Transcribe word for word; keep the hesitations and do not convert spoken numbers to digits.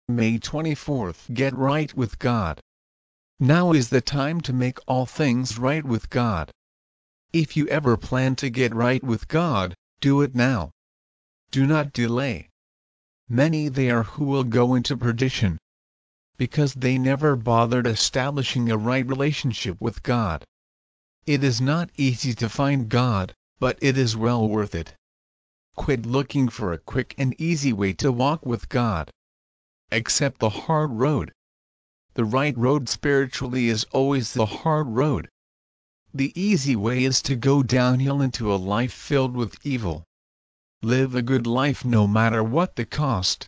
May twenty-fourth. Get right with God. Now is the time to make all things right with God. If you ever plan to get right with God, do it now. Do not delay. Many they are who will go into perdition, because they never bothered establishing a right relationship with God. It is not easy to find God, but it is well worth it. Quit looking for a quick and easy way to walk with God. Accept the hard road. The right road spiritually is always the hard road. The easy way is to go downhill into a life filled with evil. Live a good life no matter what the cost.